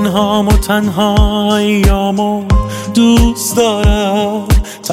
تنهام و تنهاییامو دوست دارم،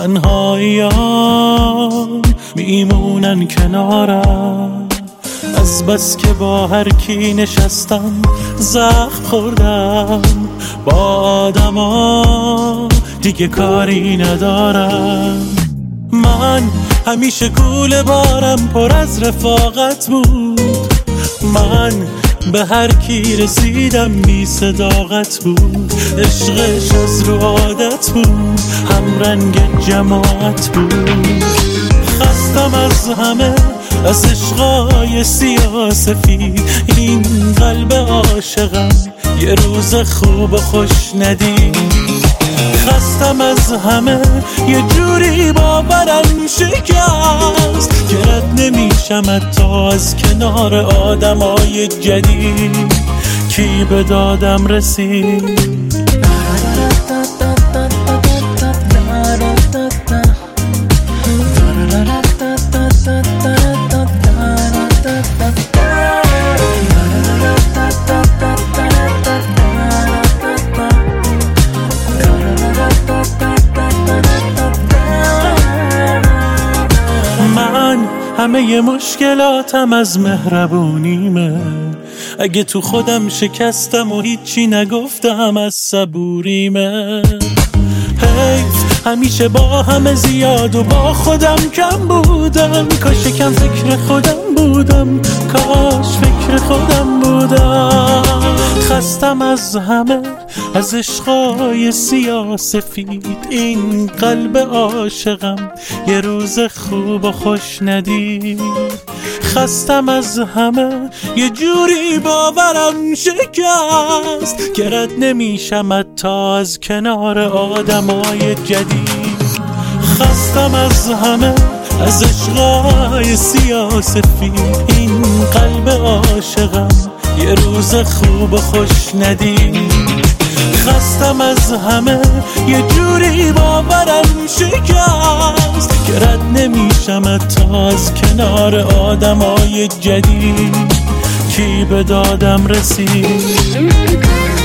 تنهاییام میمونن کنارم. از بس که با هر کی نشستم زخم خوردم، با آدما دیگه کاری ندارم. من همیشه کوله بارم پر از رفاقت بود، من به هر کی رسیدم بی صداقت بود. عشقش از رو عادت بود، هم رنگ جماعت بود. خستم از همه، از عشقای سیاسفید. این قلب عاشقم یه روز خوب و خوش ندید. خستم از همه، یه جوری باورم شکست که رد نمیشم حتی از کنار آدمای جدید. کی به دادم رسید؟ همه مشکلاتم از مهربونیمه. اگه تو خودم شکستم و هیچی نگفتم از صبوریمه. حیف همیشه با همه زیاد و با خودم کم بودم. کاش کم فکر خودم بودم، کاش فکر خودم بودم. خستم از همه، از عشقای سیاسفید. این قلب عاشقم یه روز خوب و خوش ندید. خستم از همه، یه جوری باورم شکست که رد نمیشم حتی از کنار آدمای جدید. خستم از همه، از عشقای سیاسفید. این قلب عاشقم یه روز خوب و خوش ندید. خستم از همه، یه جوری باورم شکست که رد نمیشم حتی از کنار آدمای جدید. کی به دادم رسید؟